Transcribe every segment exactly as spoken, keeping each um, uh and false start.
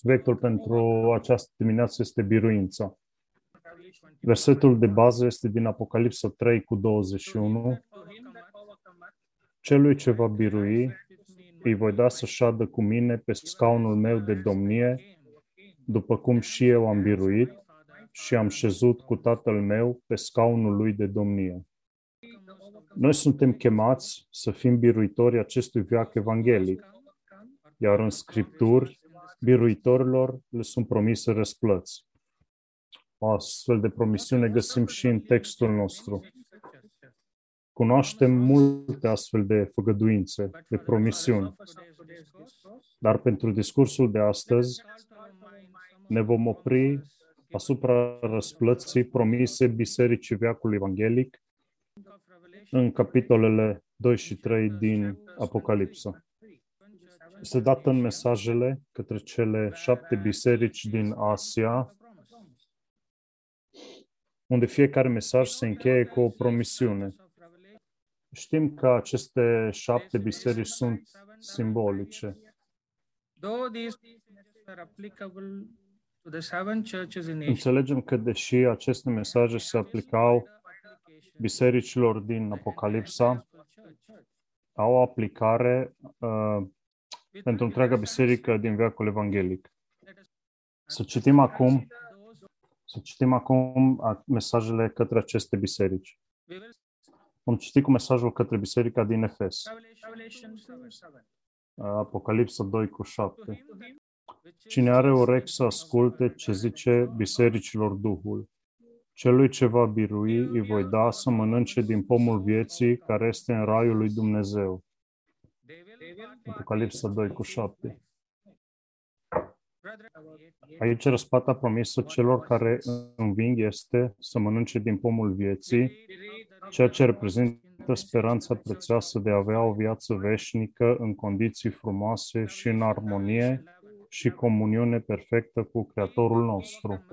Subiectul pentru această dimineață este biruința. Versetul de bază este din Apocalipsa trei cu douăzeci și unu. Celui ce va birui, îi voi da să șadă cu mine pe scaunul meu de domnie, după cum și eu am biruit și am șezut cu Tatăl meu pe scaunul lui de domnie. Noi suntem chemați să fim biruitori acestui veac evanghelic, iar în Scripturi, biruitorilor le sunt promise răsplăți. O astfel de promisiune găsim și în textul nostru. Cunoaștem multe astfel de făgăduințe, de promisiuni. Dar pentru discursul de astăzi ne vom opri asupra răsplății promise Bisericii Veacului Evanghelic în capitolele doi și trei din Apocalipsa. Este dată în mesajele către cele șapte biserici din Asia, unde fiecare mesaj se încheie cu o promisiune. Știm că aceste șapte biserici sunt simbolice. Înțelegem că deși aceste mesaje se aplicau bisericilor din Apocalipsa, au o aplicare uh, pentru întreaga biserică din veacul evanghelic. Să citim acum, să citim acum mesajele către aceste biserici. Vom citi cu mesajul către biserica din Efes. Apocalipsa doi cu șapte. Cine are urechi să asculte ce zice bisericilor Duhul. Celui ce va birui îi voi da să mănânce din pomul vieții care este în raiul lui Dumnezeu. Apocalipsa doi cu șapte. Aici răsplata promisă celor care înving este să mănânce din pomul vieții, ceea ce reprezintă speranța prețioasă de a avea o viață veșnică în condiții frumoase și în armonie și comuniune perfectă cu Creatorul nostru.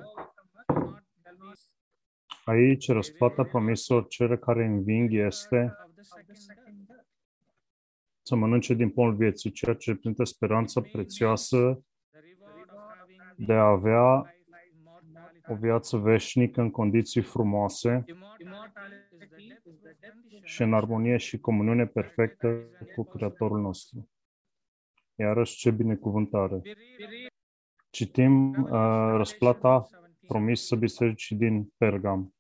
Aici răsplata promiselor celor care înving este să mănânce din pomul vieții, ceea ce reprezintă speranța prețioasă de a avea o viață veșnică în condiții frumoase și în armonie și comuniune perfectă cu Creatorul nostru. Iarăși, ce binecuvântare! Citim uh, răsplata promisă bisericii din Pergam.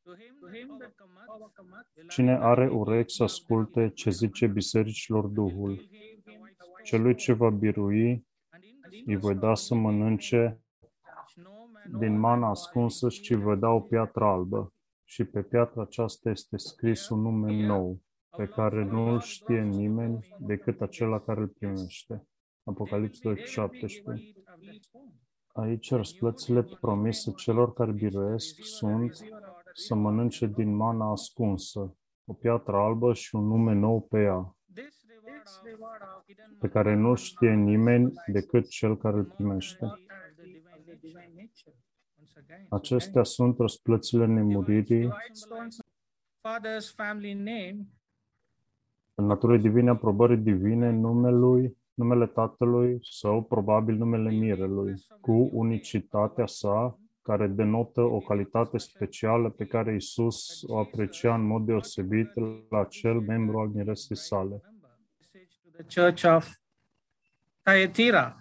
Cine are urechi să asculte ce zice bisericilor Duhul. Celui ce va birui, îi voi da să mănânce din mana ascunsă și vă dau o piatră albă. Și pe piatra aceasta este scris un nume nou, pe care nu îl știe nimeni decât acela care îl primește. Apocalipsa doi șaptesprezece. Aici răsplățile promise celor care biruiesc sunt să mănânce din mana ascunsă, o piatră albă și un nume nou pe ea, pe care nu știe nimeni decât cel care îl primește. Acestea sunt răsplățile nemuririi în naturii divine, aprobării divine, numelui, numele Tatălui sau probabil numele Mirelui, cu unicitatea sa, care denotă o calitate specială pe care Iisus o aprecia în mod deosebit la acel membru al miresei sale. Church of Thyatira.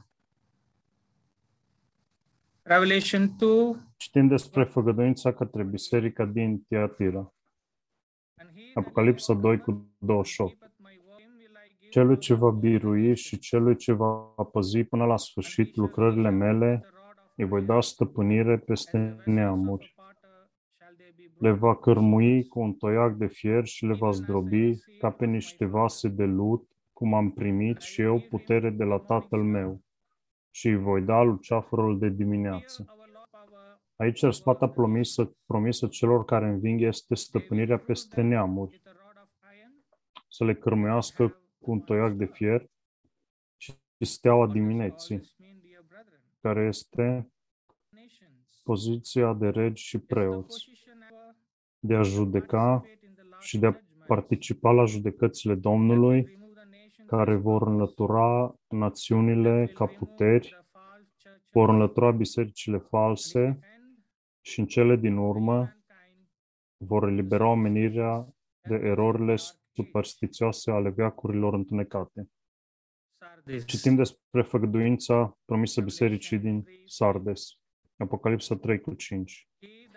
Revelation doi. Citim despre făgăduința către biserica din Tiatira. Apocalipsa doi cu douăzeci și opt. Celui ce va birui și celui ce va păzi până la sfârșit lucrările mele, îi voi da stăpânire peste neamuri. Le va cărmui cu un toiac de fier și le va zdrobi ca pe niște vase de lut, cum am primit și eu putere de la Tatăl meu. Și îi voi da luceafărul de dimineață. Aici răsplata promisă, promisă celor care înving este stăpânirea peste neamuri. Să le cărmuiască cu un toiac de fier și steaua dimineții, care este poziția de regi și preoți, de a judeca și de a participa la judecățile Domnului, care vor înlătura națiunile ca puteri vor înlătura bisericile false și în cele din urmă vor elibera omenirea de erorile superstițioase ale veacurilor întunecate. Citim despre făgăduința promisă bisericii din Sardes. Apocalipsa trei cu cinci.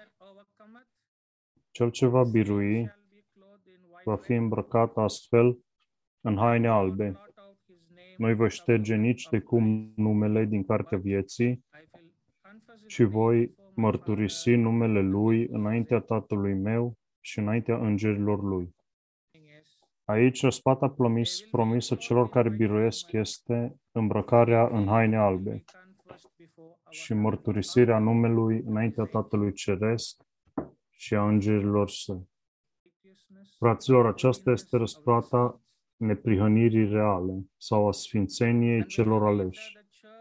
Cel ce va birui va fi îmbrăcat astfel în haine albe. Nu-i voi șterge nici de cum numele din cartea vieții și voi mărturisi numele lui înaintea Tatălui meu și înaintea îngerilor lui. Aici răsplata promis, promisă celor care biruiesc este îmbrăcarea în haine albe și mărturisirea numelui înaintea Tatălui Ceresc și a îngerilor săi. Fraților, aceasta este răsplata neprihănirii reale sau a sfințeniei celor aleși.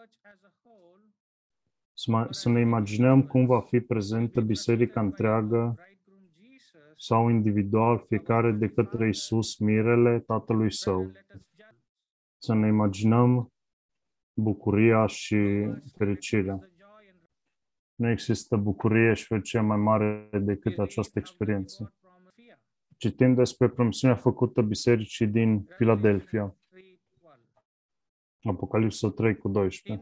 Să ne imaginăm cum va fi prezentă biserica întreagă sau individual fiecare de către Iisus, mirele Tatălui Său. Să ne imaginăm bucuria și fericirea. Nu există bucurie și fericire mai mare decât această experiență. Citim despre promisiunea făcută bisericii din Filadelfia. Apocalipsa trei cu doisprezece.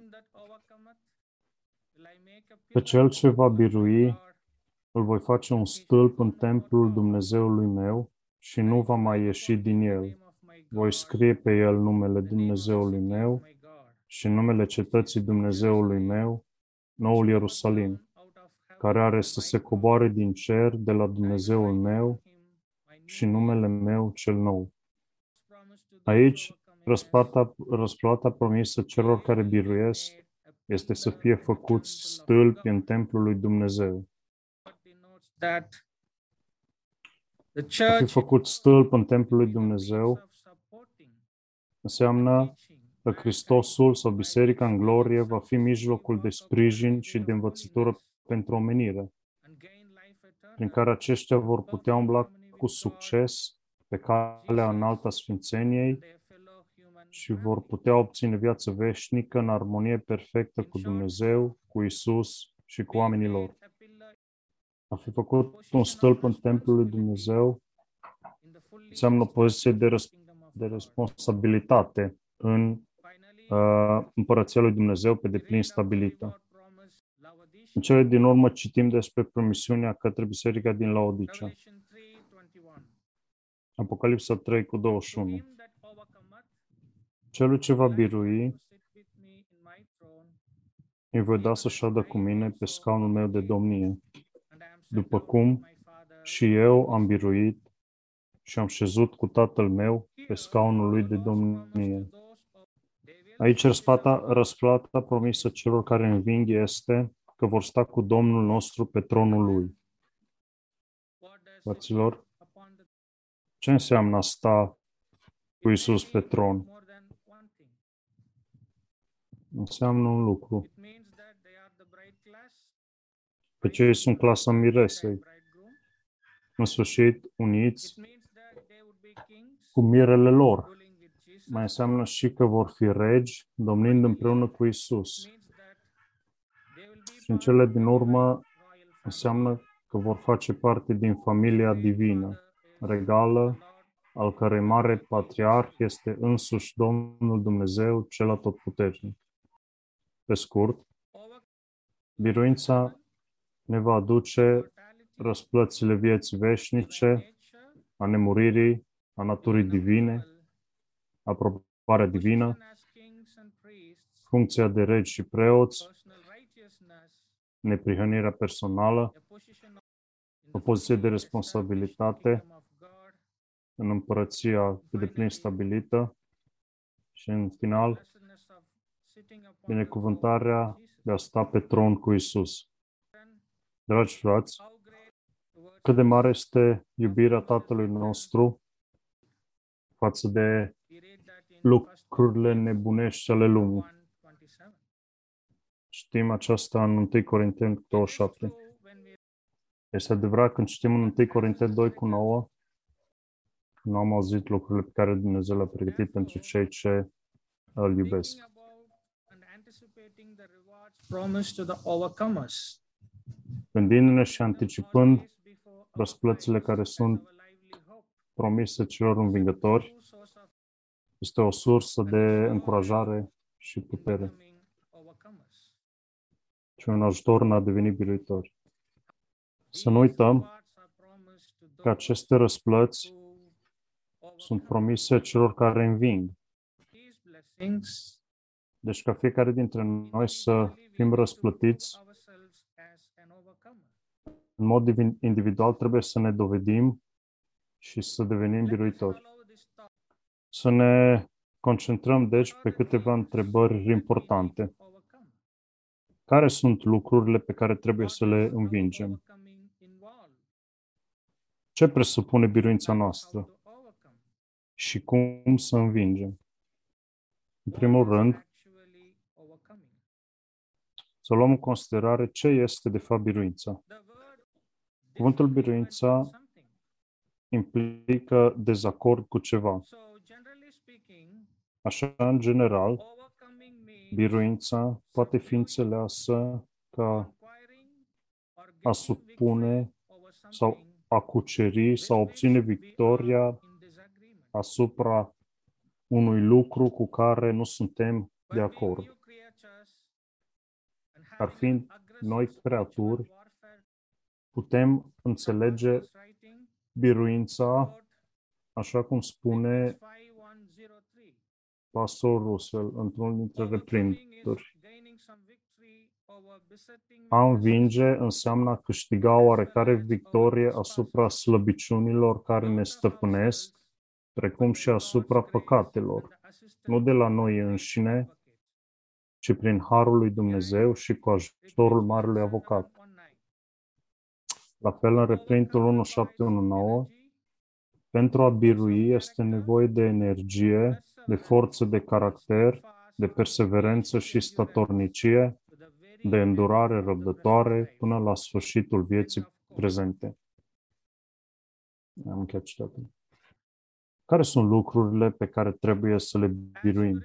Pe cel ce va birui, îl voi face un stâlp în templul Dumnezeului meu și nu va mai ieși din el. Voi scrie pe el numele Dumnezeului meu și numele cetății Dumnezeului meu, Noul Ierusalim, care are să se coboare din cer de la Dumnezeul meu și numele meu cel nou. Aici, răsplata, răsplata promisă celor care biruiesc este să fie făcuți stâlpi în templul lui Dumnezeu. A fi făcut stâlp în templul lui Dumnezeu înseamnă că Hristosul sau Biserica în glorie va fi mijlocul de sprijin și de învățătură pentru omenire, prin care aceștia vor putea umbla cu succes pe calea înaltă a sfințeniei și vor putea obține viață veșnică în armonie perfectă cu Dumnezeu, cu Isus și cu oamenii lor. A fi făcut un stâlp în templul lui Dumnezeu înseamnă o poziție de, răs- de responsabilitate în uh, împărăția lui Dumnezeu pe deplin stabilită. În cele din urmă citim despre promisiunea către biserica din Laodicea. Apocalipsa trei cu douăzeci și unu. Celul ce va birui, îi voi da să șadă cu mine pe scaunul meu de domnie, după cum și eu am biruit și am șezut cu Tatăl meu pe scaunul lui de domnie. Aici răsplata, răsplata promisă celor care înving este că vor sta cu Domnul nostru pe tronul lui. Fraților, ce înseamnă a sta cu Iisus pe tron? Înseamnă un lucru. Că cei sunt clasa miresei, în sfârșit uniți cu mirele lor. Mai înseamnă și că vor fi regi, domnind împreună cu Isus. Și în cele din urmă înseamnă că vor face parte din familia divină, regală, al cărei mare patriarh este însuși Domnul Dumnezeu, cel atotputernic. Pe scurt, biruința ne va aduce răsplățile vieții veșnice, a nemuririi, a naturii divine, aprobarea divină, funcția de regi și preoți, neprihănirea personală, o poziție de responsabilitate în împărăția pe deplin stabilită și, în final, binecuvântarea de a sta pe tron cu Isus. Dragi frați, cât de mare este iubirea Tatălui nostru față de lucrurile nebunești ale lumii. Știm aceasta în întâi Corinteni douăzeci și șapte. Este adevărat, când citim în întâi Corinteni doi cu nouă, nu am auzit lucrurile pe care Dumnezeu le-a pregătit pentru cei ce îl iubesc. promised to the overcomers. Gândindu-ne și anticipând răsplățile care sunt promise celor învingători, este o sursă de încurajare și putere și un ajutor în a deveni biruitori. Să nu uităm că aceste răsplăți sunt promise celor care înving. Deci ca fiecare dintre noi să fim răsplătiți în mod individual, trebuie să ne dovedim și să devenim biruitori. Să ne concentrăm, deci, pe câteva întrebări importante. Care sunt lucrurile pe care trebuie să le învingem? Ce presupune biruința noastră? Și cum să învingem? În primul rând, să luăm în considerare ce este de fapt biruința. Cuvântul biruința implică dezacord cu ceva. Așa, în general, biruința poate fi înțeleasă ca a supune sau a cuceri sau obține victoria asupra unui lucru cu care nu suntem de acord. Ar fi noi creaturi, putem înțelege biruința, așa cum spune pastor Russell într-unul dintre reprinturi. A învinge înseamnă a câștiga oarecare victorie asupra slăbiciunilor care ne stăpânesc, precum și asupra păcatelor, nu de la noi înșine, ci prin harul lui Dumnezeu și cu ajutorul Marelui Avocat. La fel, în reprintul unu șapte unu nouă, pentru a birui este nevoie de energie, de forță de caracter, de perseverență și statornicie, de îndurare răbdătoare până la sfârșitul vieții prezente. Am încheiat citatul. Care sunt lucrurile pe care trebuie să le biruim?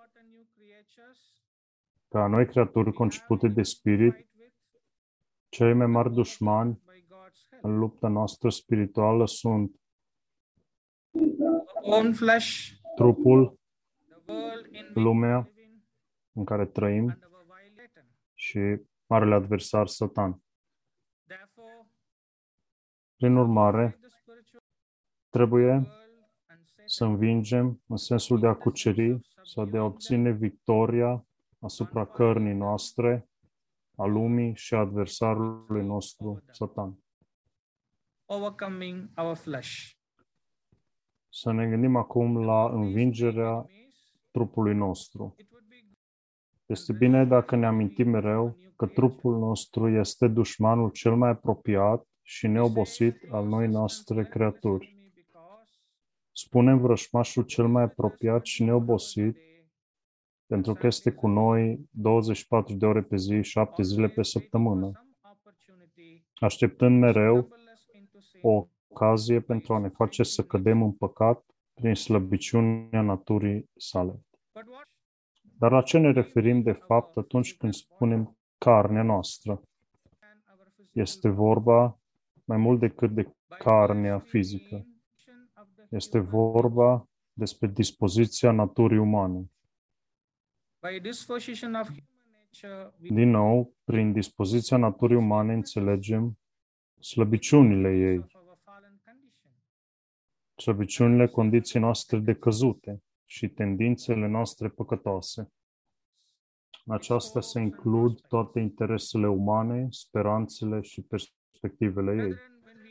Ca noi, creaturi concepute de spirit, cei mai mari dușmani în lupta noastră spirituală sunt trupul, lumea în care trăim și marele adversar Satan. Prin urmare, trebuie să învingem în sensul de a cuceri sau de a obține victoria asupra cărnii noastre, a lumii și a adversarului nostru, Satan. Overcoming our flesh. Să ne gândim acum la învingerea trupului nostru. Este bine dacă ne amintim mereu că trupul nostru este dușmanul cel mai apropiat și neobosit al noi noastre creaturi. Spunem vrășmașul cel mai apropiat și neobosit pentru că este cu noi douăzeci și patru de ore pe zi, șapte zile pe săptămână, așteptând mereu o ocazie pentru a ne face să cădem în păcat prin slăbiciunea naturii sale. Dar la ce ne referim de fapt atunci când spunem carnea noastră? Este vorba mai mult decât de carnea fizică. Este vorba despre dispoziția naturii umane. Din nou, prin dispoziția naturii umane înțelegem slăbiciunile ei, slăbiciunile condiției noastre decăzute și tendințele noastre păcătoase. Aceasta se includ toate interesele umane, speranțele și perspectivele ei.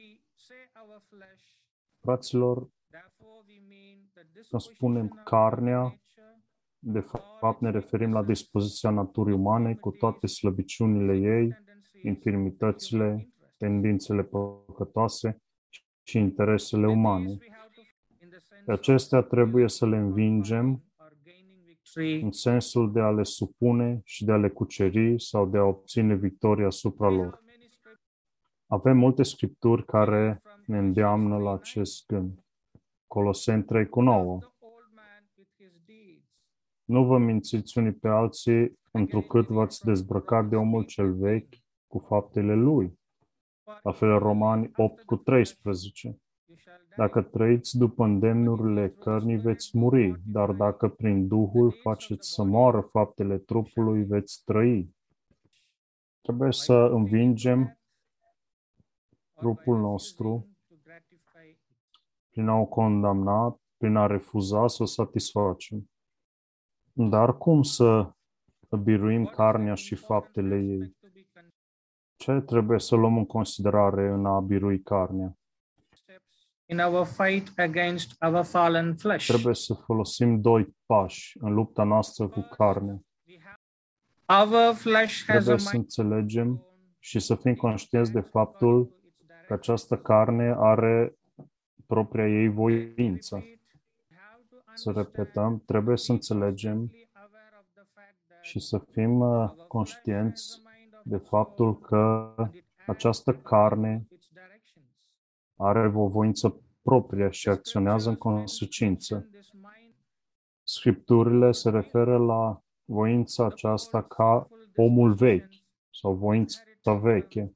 Fraților, când spunem carnea, de fapt ne referim la dispoziția naturii umane cu toate slăbiciunile ei, infirmitățile, tendințele păcătoase și interesele umane. De acestea trebuie să le învingem în sensul de a le supune și de a le cuceri sau de a obține victoria asupra lor. Avem multe scripturi care ne îndeamnă la acest gând. Coloseni trei cu nouă. Nu vă mințiți unii pe alții întrucât v-ați dezbrăcat de omul cel vechi cu faptele lui. La fel Romani opt cu treisprezece. Dacă trăiți după îndemnurile cărnii, veți muri, dar dacă prin Duhul faceți să moară faptele trupului, veți trăi. Trebuie să învingem trupul nostru prin a o condamna, prin a refuza să o satisfacem. Dar cum să biruim carnea și faptele ei? Ce trebuie să luăm în considerare în a birui carnea? In our fight against our fallen flesh. Trebuie să folosim doi pași în lupta noastră cu carnea. Our flesh has a Trebuie să mind. înțelegem și să fim conștienți de faptul că această carne are propria ei voință. Să repetăm, trebuie să înțelegem și să fim uh, conștienți de faptul că această carne are o voință proprie și acționează în consecință. Scripturile se referă la voința aceasta ca omul vechi sau voința veche,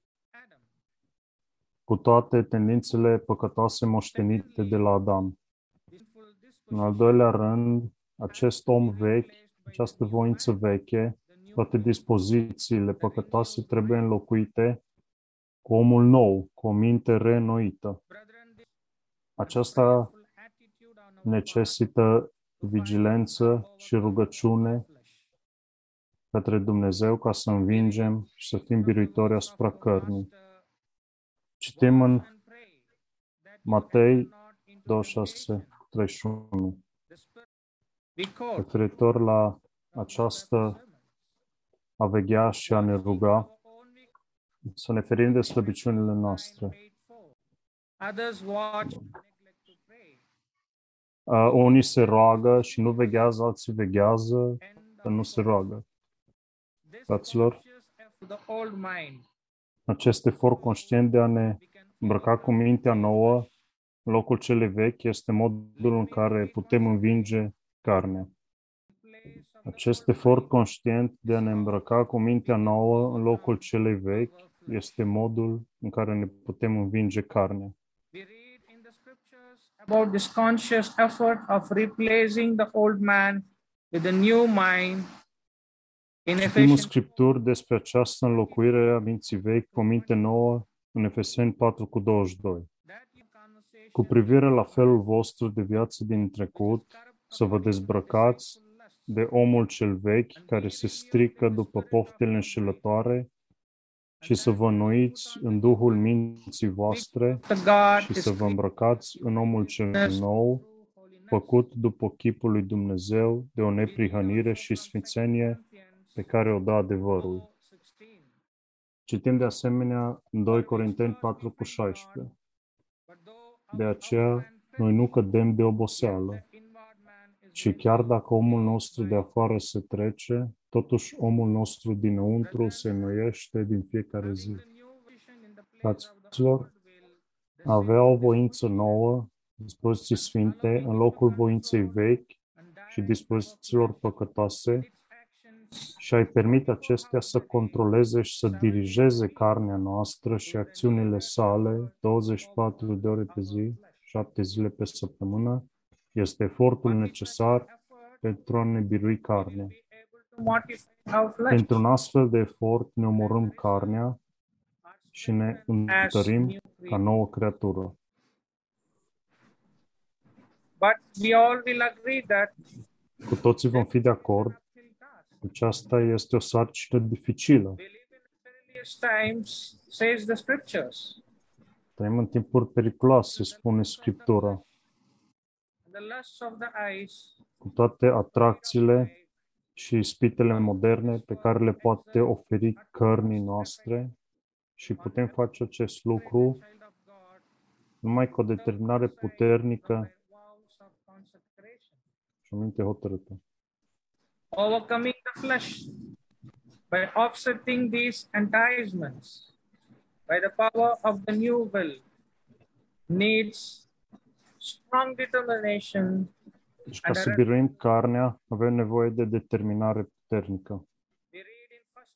cu toate tendințele păcătoase moștenite de la Adam. În al doilea rând, acest om vechi, această voință veche, toate dispozițiile păcătoase trebuie înlocuite cu omul nou, cu o minte reînnoită. Aceasta necesită vigilență și rugăciune către Dumnezeu ca să învingem și să fim biruitori asupra cărnii. Citim în Matei douăzeci și șase, treizeci și unu, referitor la această a veghea și a ne ruga, să ne ferim de slăbiciunile noastre. Others watch and neglect to pray. Uh, unii se roagă și nu veghează, alții veghează, dar nu se roagă. Fraților, The old mind. acest efort conștient de a ne îmbrăca cu mintea nouă în locul celei vechi este modul în care putem învinge carnea. Acest efort conștient de a ne îmbrăca cu mintea nouă în locul celei vechi este modul în care ne putem învinge carnea. We read in the scriptures about this conscious effort of replacing the old man with a new mind. In Citim în Ephesians Scripturi despre această înlocuire a minții vechi cu o minte nouă în Efeseni patru cu douăzeci și doi. Cu privire la felul vostru de viață din trecut, să vă dezbrăcați de omul cel vechi care se strică după poftele înșelătoare și să vă înnoiți în duhul minții voastre the God și is să vă îmbrăcați în omul cel nou, făcut după chipul lui Dumnezeu de o neprihănire și sfințenie pe care o dă adevărul. Citim de asemenea în doi Corinteni patru cu șaisprezece. De aceea, noi nu cădem de oboseală, ci chiar dacă omul nostru de afară se trece, totuși omul nostru dinăuntru se înnoiește din fiecare zi. Fraților, a avea o voință nouă, dispoziții sfinte, în locul voinței vechi și dispozițiilor păcătoase, și ai permite acestea să controleze și să dirigeze carnea noastră și acțiunile sale douăzeci și patru de ore pe zi, șapte zile pe săptămână, este efortul necesar pentru a ne birui carnea. Pentru un astfel de efort ne omorâm carnea și ne întărim ca nouă creatură. But we all will agree that Cu toții vom fi de acord că aceasta este o sarcină dificilă. we live in perilous times, says the scriptures. Trăim în timpuri periculoase, spune Scriptura, The lusts of the eyes, cu toate atracțiile și ispitele moderne pe care le poate oferi cărnii noastre, și putem face acest lucru child of God, numai cu o determinare puternică vows of consecration. și o minte hotărâtă. Overcoming the flesh by offsetting these enticements by the power of the new will needs strong determination Deci, ca să biruim carnea, avem nevoie de determinare puternică.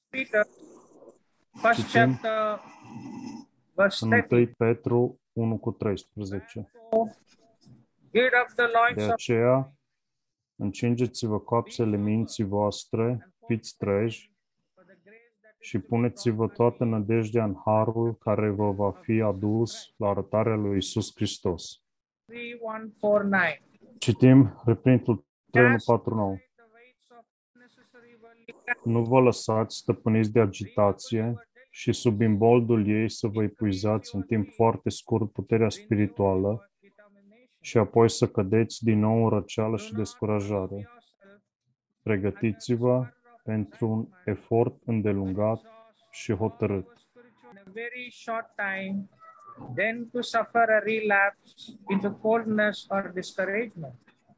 Peter, first Citim chapter, verse în thirty. întâi Petru unu cu treisprezece. Gird up the De loins of aceea, încingeți-vă coapsele minții voastre, fiți treji și puneți-vă toată nădejdea în harul care vă va fi adus la arătarea lui Iisus Hristos. three one four nine. Citim reprintul trei unu Cast patru nouă. away the weights of unnecessary worldly Nu vă lăsați stăpâniți de agitație și sub imboldul ei să vă epuizați în timp foarte scurt puterea spirituală și apoi să cădeți din nou în răceală și descurajare. Pregătiți-vă pentru un efort îndelungat și hotărât. in a very short time, then to suffer a relapse into coldness or discouragement.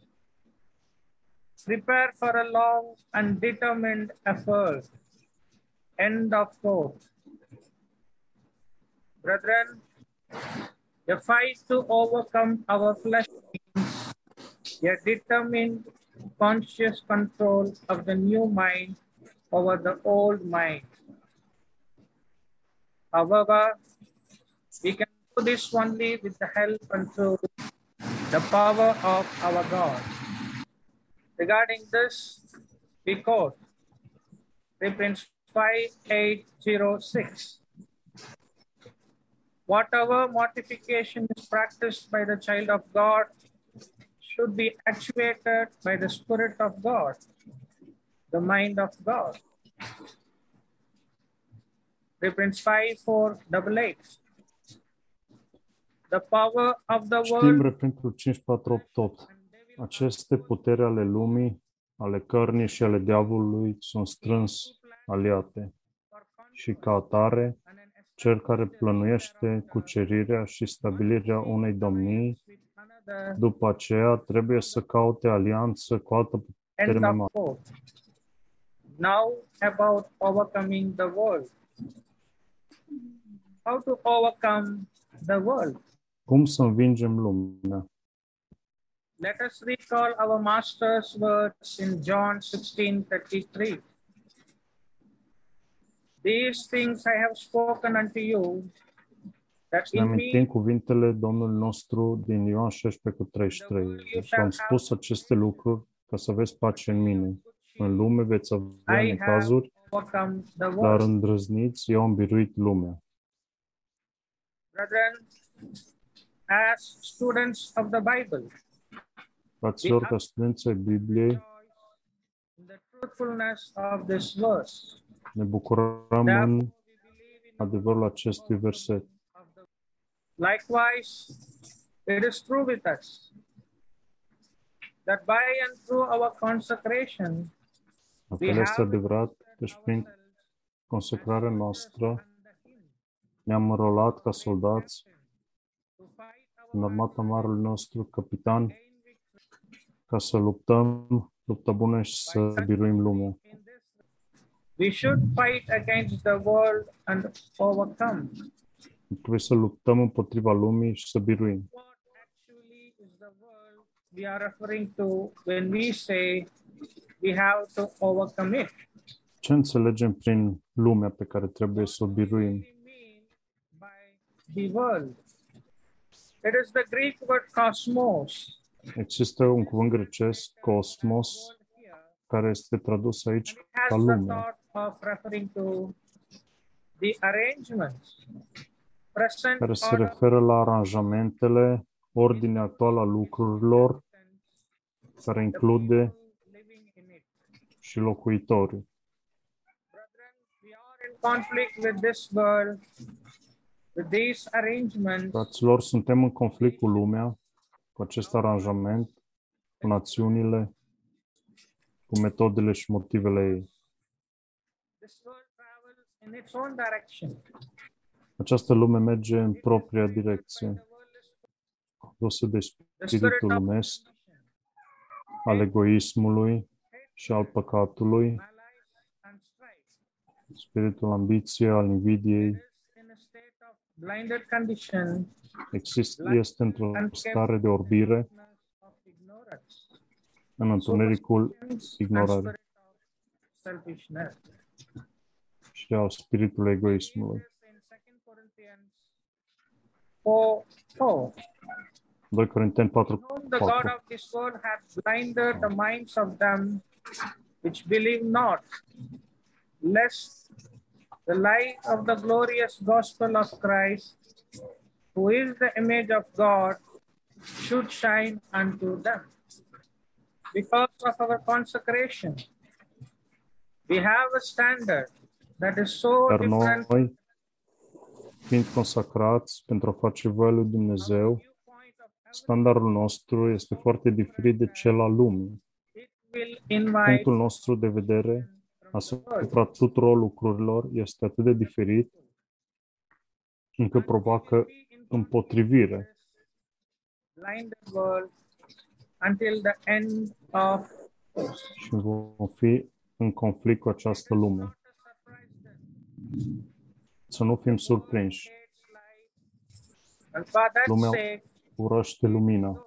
Prepare for a long and determined effort. End of quote. Brethren, the fight to overcome our flesh means a determined, conscious control of the new mind over the old mind. However, we can do this only with the help and through the power of our God. Regarding this, we quote Philippians five eight zero six. Whatever mortification is practiced by the child of God should be actuated by the Spirit of God, the mind of God. Philippians five four eight eight. The power of the Știm world reprintul cinci patru opt tot. Aceste puteri ale lumii, ale cărnii și ale diavolului sunt strâns aliate și ca atare, cel care plănuiește cucerirea și stabilirea unei domnii, după aceea trebuie să caute alianță cu altă putere End mai of mare. quote. Now about overcoming the world. How to overcome the world? Cum să învingem lumea? Let us recall our Master's words in John sixteen thirty-three. These things I have spoken unto you, that Să ne in me amintim cuvintele Domnului nostru din Ioan șaisprezece cu treizeci și trei. Și am spus aceste lucruri ca să aveți pace în mine. În lume veți avea I have necazuri, overcome the dar world. îndrăzniți, eu am biruit lumea. Brethren, as students of the Bible, Fraților, ca studenți ai Bibliei, in the truthfulness of this verse, ne bucurăm în adevărul acestui verset. likewise, it is true with us that by and through our consecration, La fel este adevărat, deci prin consecrarea noastră ne-am înrolat ca soldați în armata marelui nostru capitan ca să luptăm lupta bună și să biruim lumea. we should fight against the world and overcome. Trebuie să luptăm împotriva lumii și să biruim. What actually is the world we are referring to when we say we have to overcome it? Ce înțelegem prin lumea pe care trebuie să o biruim? What do we mean by the world? It is the Greek word cosmos. Există un cuvânt grecesc, cosmos, care este tradus aici It ca has the lume. thought of referring to the arrangements present Care se order referă la aranjamentele, ordinea actuală a lucrurilor, care include living in it. și locuitorii. Brethren, we are in conflict with this world, with these arrangements, Fraților, suntem în conflict cu lumea, cu acest aranjament, cu națiunile, cu metodele și motivele ei. this world travels in its own direction. Această lume merge în propria direcție, condusă de The spirit spiritul of lumesc, al egoismului și al păcatului, malice and strife spiritul ambiției, al invidiei, is in a state of blinded condition există, este într-o stare de orbire, of ignorance, în întunericul and ignorării. spirit of selfishness. și a spiritului egoismului. four four. doi Corinteni patru Whom the God patru. of this world hath blinded the minds of them which believe not, lest the light of the glorious gospel of Christ, who is the image of God, should shine unto them. Because of our consecration, we have a standard that is so Dar different. noi, fiind consacrați pentru a face voia lui Dumnezeu, standardul nostru este foarte diferit de cel al lumii. It will invite Punctul nostru de vedere asupra tuturor lucrurilor este atât de diferit încât provoacă împotrivire blinded world until the end of și vom fi în conflict cu această lume. Să nu fim surprinși. and for that Lumea sake urăște lumina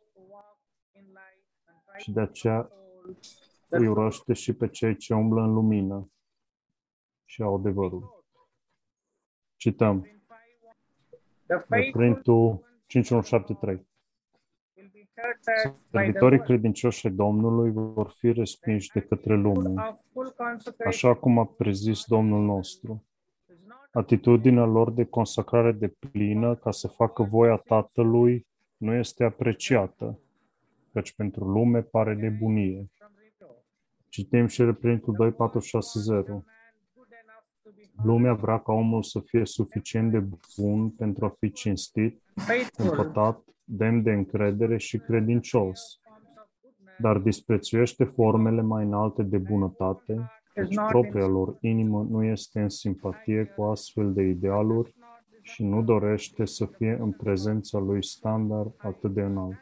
și de aceea îi urăște și pe cei ce umblă în lumină și au adevărul. Cităm the de faithful printul cinci unu șapte trei. will be hurted by the Servitorii world credincioși ai Domnului vor fi respinși de către lume, of full consecration așa cum a prezis Domnul nostru. is not Atitudinea lor de consacrare de plină ca să facă voia Tatălui nu este apreciată, căci pentru lume pare nebunie. from reproach. Citim și reprintul doi patru șase zero. Man good enough to be Lumea vrea ca omul să fie suficient de bun pentru a fi cinstit, faithful, împătat, demn de încredere și credincios, forms of goodness dar disprețuiește formele mai înalte de bunătate, is căci not propria in, lor inimă nu este în simpatie cu astfel de idealuri și nu dorește să fie în prezența lui standard atât de înalt.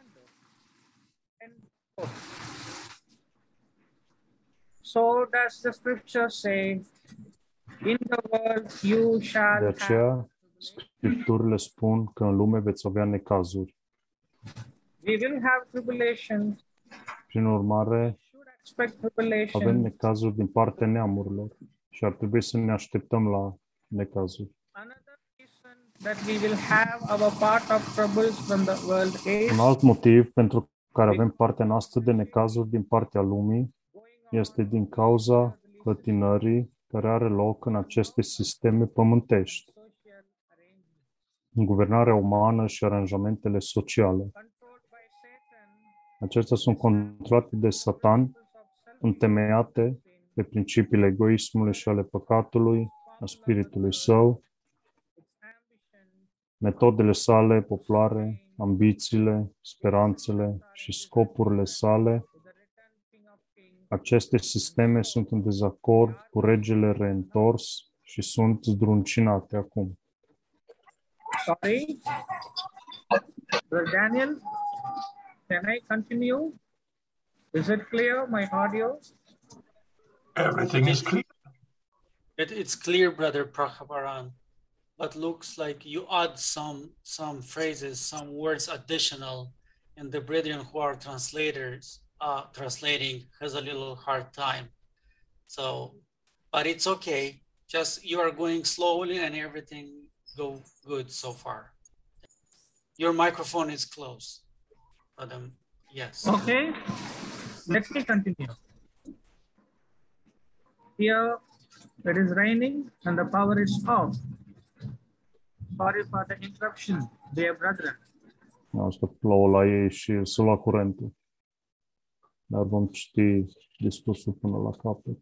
so does the scripture say, in the world you De shall have. aceea, Scripturile spun că în lume veți avea necazuri. We will have tribulation. Prin urmare, Should expect tribulation. avem necazuri din partea neamurilor și ar trebui să ne așteptăm la necazuri. Another reason that we will have our part of troubles from the world is Un alt motiv pentru care avem partea noastră de necazuri din partea lumii este din cauza clătinării care are loc în aceste sisteme pământești, social arrangements în guvernarea umană și aranjamentele sociale. controlled by Satan. Acestea sunt controlate de Satan, întemeiate pe principiile egoismului și ale păcatului, a spiritului său, Its ambition metodele sale populare, ambițiile, speranțele și scopurile sale. to the return King of Kings. Aceste sisteme sunt în dezacord cu regele reîntors și sunt zdruncinate acum. Sorry, Brother Daniel, can I continue? Is it clear, my audio? Everything is clear. It, it's clear, Brother Prakaparan, but looks like you add some some phrases, some words additional, and the brethren who are translators uh, translating has a little hard time. So, but it's okay. Just you are going slowly, and everything go good so far. Your microphone is closed. But um, yes. Okay, let me continue. Here it is raining and the power is off. Sorry for the interruption, dear brethren. Asta plouă la ei și să lua curentul. Dar vom citi discursul până la capăt.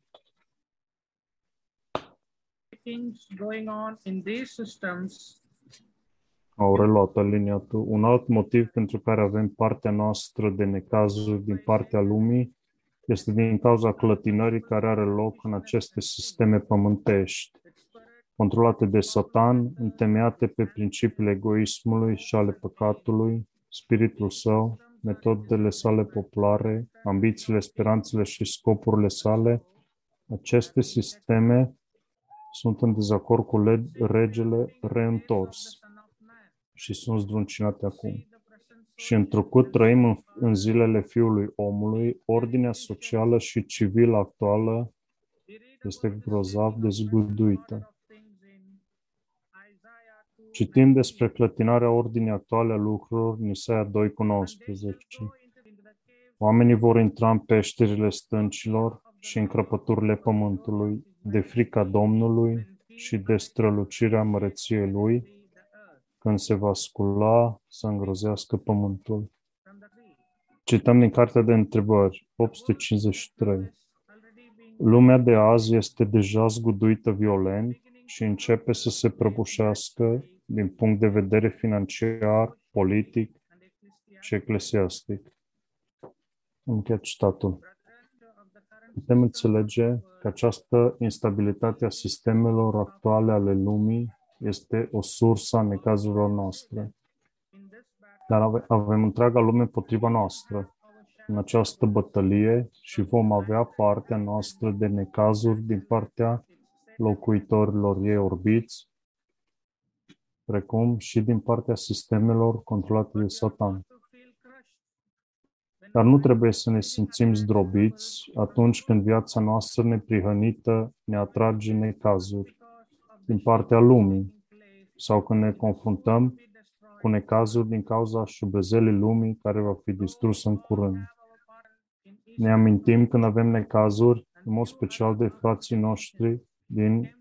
Things going on in these systems Au reluat aliniatul. Un alt motiv pentru care avem partea noastră de necazuri din partea lumii este din cauza clătinării care are loc în aceste sisteme pământești, controlate de Satan, întemeiate pe principiile egoismului și ale păcatului, spiritul său, metodele sale populare, ambițiile, speranțele și scopurile sale. Aceste sisteme sunt în dezacord cu le- regele reîntors și sunt zdruncinate acum. Și întrucât trăim în, în zilele Fiului Omului, ordinea socială și civilă actuală este grozav de zguduită. Citim despre clătinarea ordinii actuale a lucrurilor în Isaia doi cu nouăsprezece. Oamenii vor intra în peșterile stâncilor și în crăpăturile pământului, de frica Domnului și de strălucirea măreției Lui, când se va scula să îngrozească pământul. Cităm din Cartea de Întrebări, opt sute cincizeci și trei. Lumea de azi este deja zguduită violent și începe să se prăbușească din punct de vedere financiar, politic și eclesiastic. Încheia citatul. Putem înțelege că această instabilitate a sistemelor actuale ale lumii este o sursă a necazurilor noastre. Dar ave- avem întreaga lume împotriva noastră în această bătălie și vom avea partea noastră de necazuri din partea locuitorilor ei orbiți, precum și din partea sistemelor controlate de Satan. Dar nu trebuie să ne simțim zdrobiți atunci când viața noastră neprihănită ne atrage necazuri din partea lumii sau când ne confruntăm cu necazuri din cauza șubezelii lumii care va fi distrusă în curând. Ne amintim când avem necazuri, în mod special de frații noștri din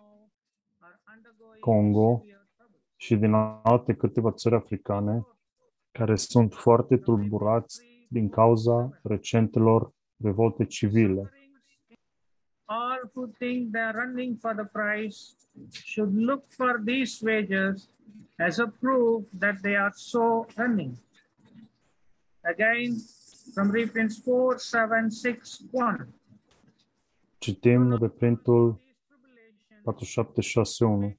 Congo și din alte câteva țări africane care sunt foarte tulburați din cauza recentelor revolte civile. All who think they are running for the prize should look for these wages as a proof that they are so running. Again, from Philippians four, seven, six, one. Citim reprintul patru șapte șase unu.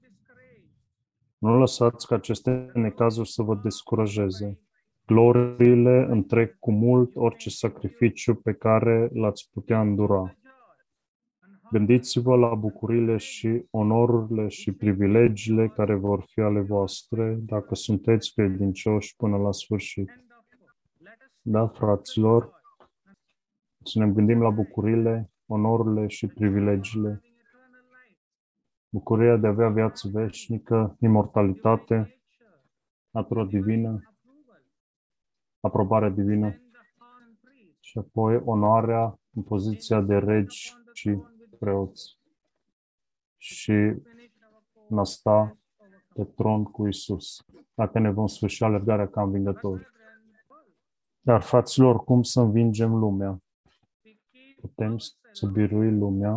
Nu lăsați ca aceste necazuri să vă descurajeze. Gloriile întrec cu mult orice sacrificiu pe care l-ați putea îndura. Gândiți-vă la bucuriile și onorurile și privilegiile care vor fi ale voastre dacă sunteți credincioși până la sfârșit. Da, fraților, să ne gândim la bucuriile, onorurile și privilegiile. Bucuria de a avea viață veșnică, imortalitate, natura divină, aprobarea divină și apoi onoarea în poziția de regi și preoți și năsta pe tron cu Isus, dacă ne vom sfârși alergarea ca învingători. Dar, fraților, cum să învingem lumea? Putem să biruim lumea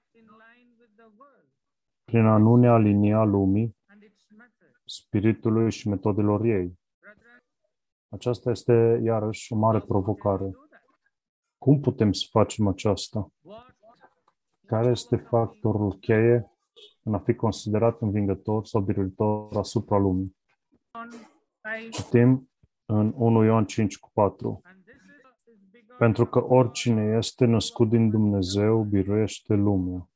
prin a nu ne alinia lumii, spiritului și metodelor ei. Aceasta este, iarăși, o mare provocare. Cum putem să facem aceasta? Care este factorul cheie în a fi considerat învingător sau biruitor asupra lumii? Citim în unu Ioan cinci cu patru. Pentru că oricine este născut din Dumnezeu biruiește lumea.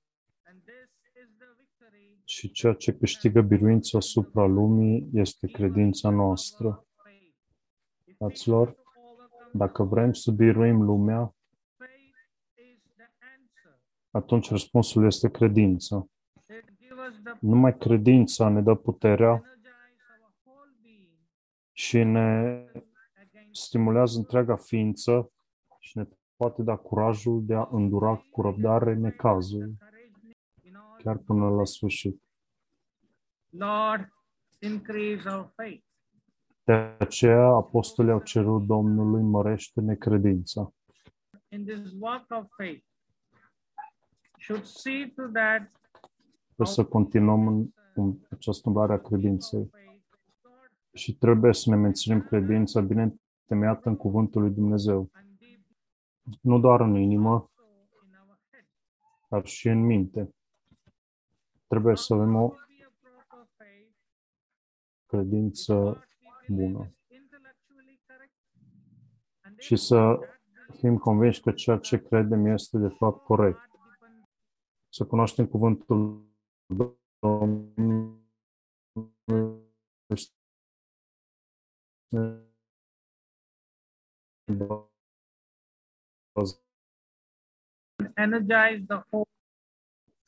Și ceea ce câștigă biruința asupra lumii este credința noastră. Fraților, dacă vrem să biruim lumea, atunci răspunsul este credința. Numai credința ne dă puterea și ne stimulează întreaga ființă și ne poate da curajul de a îndura cu răbdare necazul, chiar până la sfârșit. Lord, increase our faith. De aceea, apostolii au cerut Domnului, mărește-ne credința. In this walk of faith, should see to that Trebuie să continuăm în, în această umblare a credinței și trebuie să ne menținem credința bine întemeiată în cuvântul lui Dumnezeu. Nu doar în inimă, dar și în minte. Trebuie să avem o credință bună și să fim convinși că ceea ce credem este de fapt corect. Să cunoaștem cuvântul Domnului, energize the whole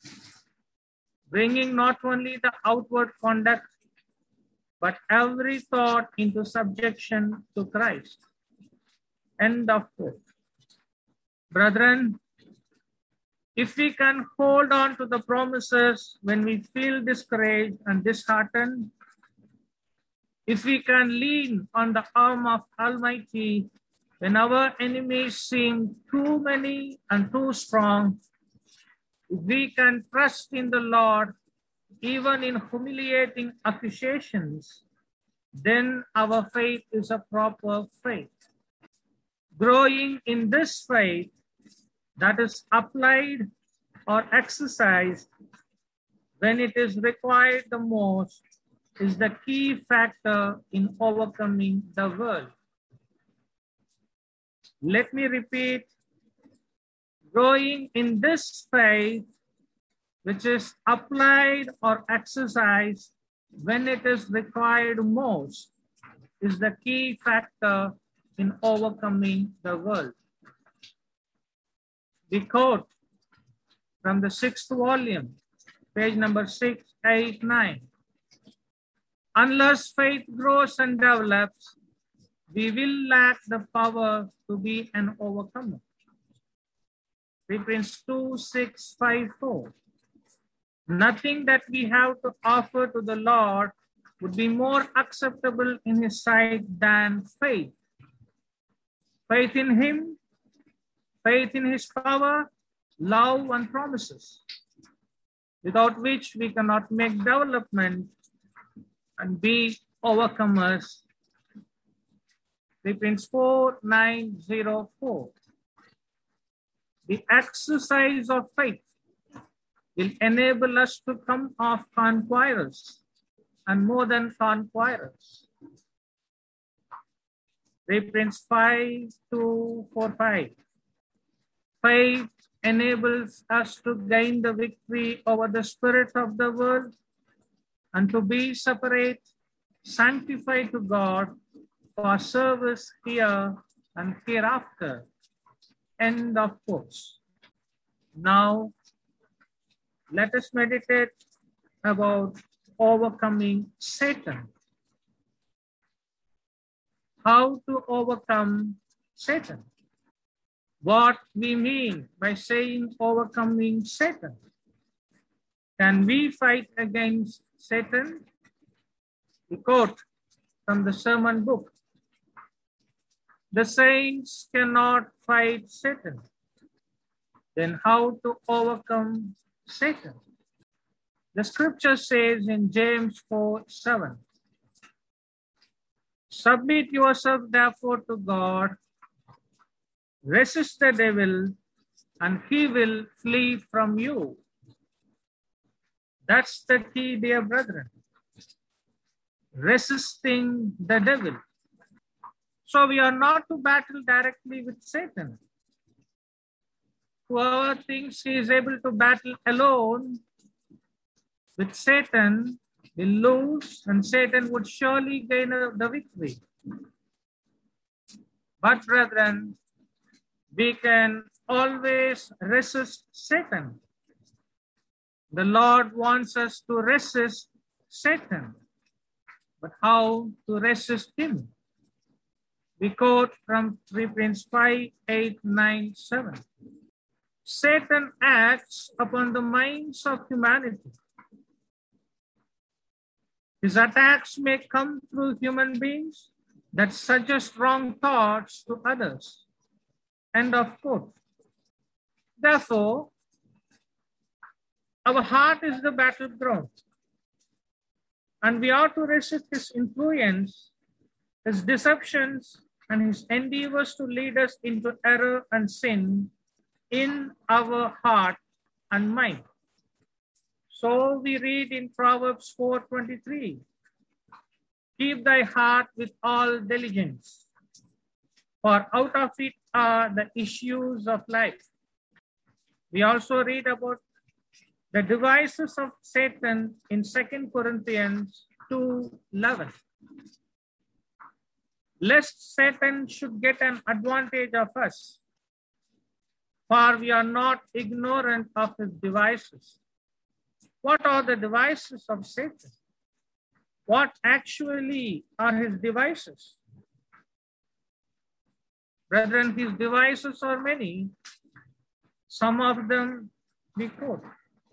bringing not only the outward conduct, but every thought into subjection to Christ. End of quote. Brethren, if we can hold on to the promises when we feel discouraged and disheartened, if we can lean on the arm of Almighty when our enemies seem too many and too strong, if we can trust in the Lord even in humiliating accusations, then our faith is a proper faith. Growing in this faith that is applied or exercised when it is required the most is the key factor in overcoming the world. Let me repeat, growing in this faith, which is applied or exercised when it is required most, is the key factor in overcoming the world. We quote from the sixth volume, page number six, eight, nine. Unless faith grows and develops, we will lack the power to be an overcomer. Philippians two, six, five, four. Nothing that we have to offer to the Lord would be more acceptable in His sight than faith. Faith in Him, faith in His power, love and promises, without which we cannot make development and be overcomers. Philippians four, nine, zero, four. The exercise of faith will enable us to come off conquerors and more than conquerors. Philippians five, two, four, five. Faith enables us to gain the victory over the spirit of the world and to be separate, sanctified to God for service here and hereafter. End of quotes. Now, let us meditate about overcoming Satan. How to overcome Satan? What we mean by saying overcoming Satan? Can we fight against Satan? We quote from the sermon book. The saints cannot fight Satan. Then how to overcome Satan? The scripture says in James four, seven, submit yourself therefore to God, resist the devil, and he will flee from you. That's the key, dear brethren. Resisting the devil. So we are not to battle directly with Satan. Whoever thinks he is able to battle alone with Satan will lose, and Satan would surely gain the victory. But brethren, we can always resist Satan. The Lord wants us to resist Satan. But how to resist him? We quote from Philippians five, eight, nine, seven. Satan acts upon the minds of humanity. His attacks may come through human beings that suggest wrong thoughts to others. End of quote. Therefore, our heart is the battleground, and we are to resist his influence, his deceptions, and his endeavors to lead us into error and sin in our heart and mind. So we read in Proverbs four twenty-three, keep thy heart with all diligence, for out of it are the issues of life. We also read about the devices of Satan in Second Corinthians two eleven. Lest Satan should get an advantage of us, for we are not ignorant of his devices. What are the devices of Satan? What actually are his devices? Brethren, his devices are many. Some of them we quote.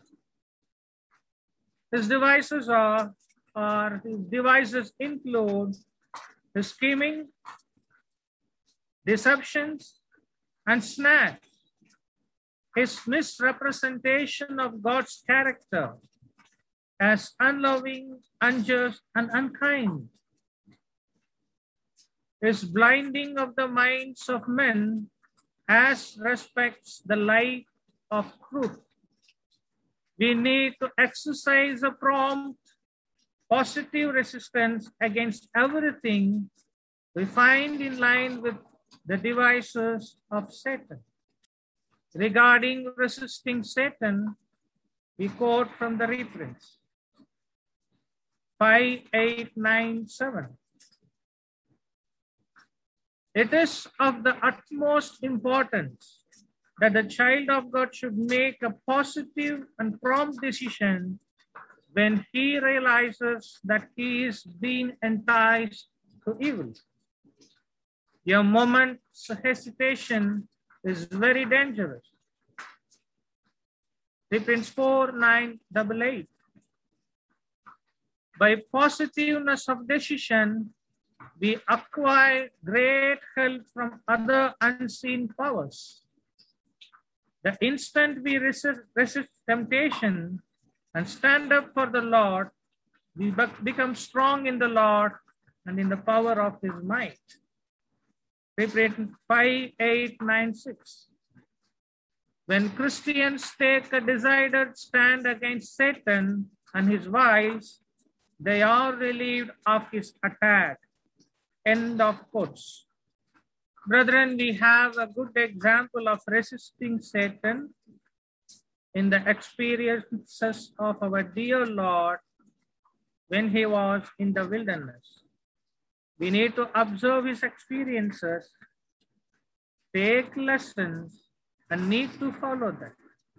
His devices are, are his devices include his scheming, deceptions, and snares. His misrepresentation of God's character as unloving, unjust, and unkind. His blinding of the minds of men as respects the light of truth. We need to exercise a prompt, positive resistance against everything we find in line with the devices of Satan. Regarding resisting Satan, we quote from the reprints, five, eight, nine, seven. It is of the utmost importance that the child of God should make a positive and prompt decision when he realizes that he is being enticed to evil. A moment's hesitation is very dangerous. Philippians four, nine, eight, eight. By positiveness of decision, we acquire great help from other unseen powers. The instant we resist, resist temptation and stand up for the Lord, we become strong in the Lord and in the power of his might. five, eight, nine, six. When Christians take a decided stand against Satan and his wiles, they are relieved of his attack. End of quotes. Brethren, we have a good example of resisting Satan in the experiences of our dear Lord when he was in the wilderness. We need to observe his experiences, take lessons, and need to follow them.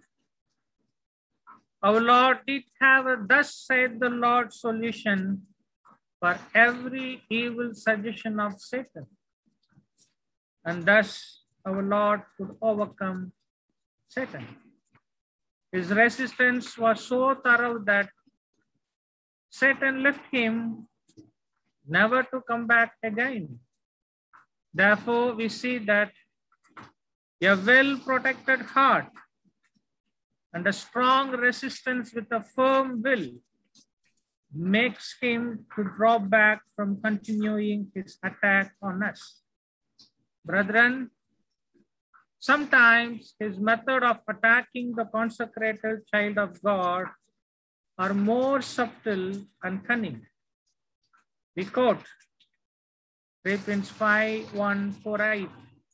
Our Lord did have a thus said the Lord solution for every evil suggestion of Satan. And thus our Lord could overcome Satan. His resistance was so thorough that Satan left him never to come back again. Therefore, we see that a well-protected heart and a strong resistance with a firm will makes him to draw back from continuing his attack on us. Brethren, sometimes his method of attacking the consecrated child of God are more subtle and cunning. We quote Philippians five, one, four, eight.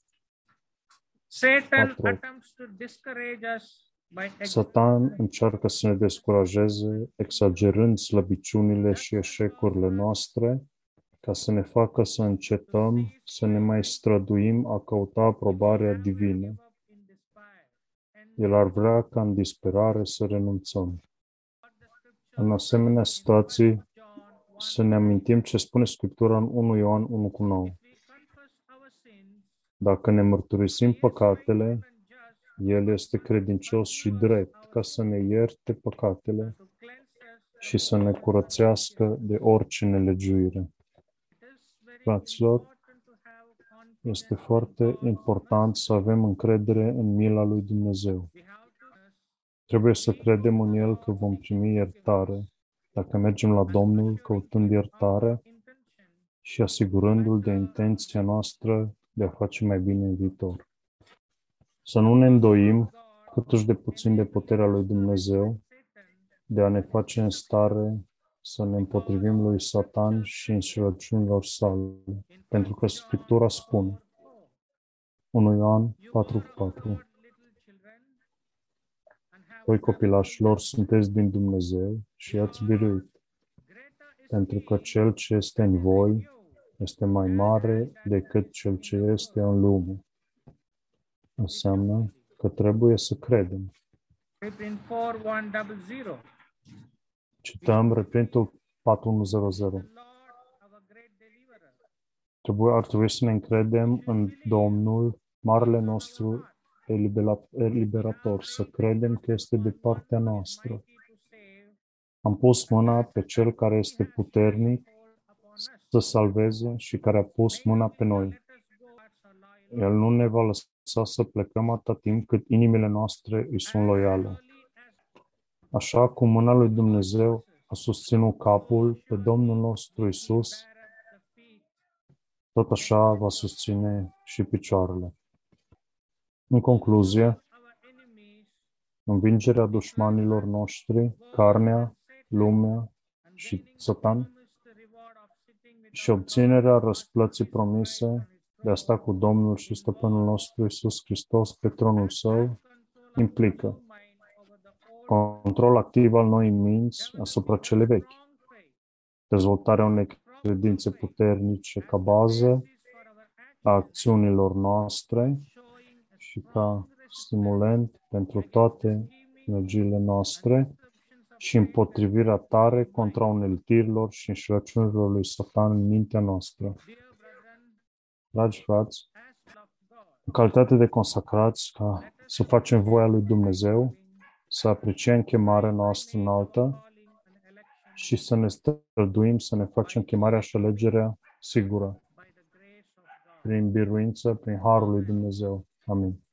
Satan attempts to discourage us by Satan încearcă să ne descurajeze, exagerând slăbiciunile și eșecurile noastre, ca să ne facă să încetăm, să ne mai străduim a căuta aprobarea divină. El ar vrea ca în disperare să renunțăm. În asemenea situații, să ne amintim ce spune Scriptura în unu Ioan unu cu nouă. Dacă ne mărturisim păcatele, El este credincios și drept ca să ne ierte păcatele și să ne curățească de orice nelegiuire. Fraților, este foarte important să avem încredere în mila lui Dumnezeu. Trebuie să credem în El că vom primi iertare dacă mergem la Domnul căutând iertare și asigurându-L de intenția noastră de a face mai bine în viitor. Să nu ne îndoim câtuși de puțin de puterea lui Dumnezeu de a ne face în stare să ne împotrivim lui Satan și înșelăciunilor sale, pentru că Scriptura spune, unu Ioan patru patru. Voi, copilașilor, sunteți din Dumnezeu și i-ați biruit, pentru că Cel ce este în voi este mai mare decât Cel ce este în lume. Înseamnă că trebuie să credem. Philippians four, one, zero. cităm reprintul patru unu zero zero. Trebuie, ar trebui să ne încredem în Domnul, marele nostru eliberator, să credem că este de partea noastră. Am pus mâna pe Cel care este puternic să salveze și care a pus mâna pe noi. El nu ne va lăsa să plecăm atâta timp cât inimile noastre îi sunt loiale. Așa cum mâna lui Dumnezeu a susținut capul pe Domnul nostru Isus, tot așa va susține și picioarele. În concluzie, învingerea dușmanilor noștri, carnea, lumea și Satan, și obținerea răsplății promise de a sta cu Domnul și Stăpânul nostru Iisus Hristos pe tronul Său, implică control activ al noii minți asupra celei vechi, dezvoltarea unei credințe puternice ca bază a acțiunilor noastre și ca stimulent pentru toate energiile noastre și împotrivirea tare contra uneltirilor și înșelăciunilor lui Satan în mintea noastră. Dragi frați, în calitate de consacrați, ca să facem voia lui Dumnezeu, să apreciem chemarea noastră înaltă și să ne străduim să ne facem chemarea și alegerea sigură, prin biruință, prin harul lui Dumnezeu. Amin.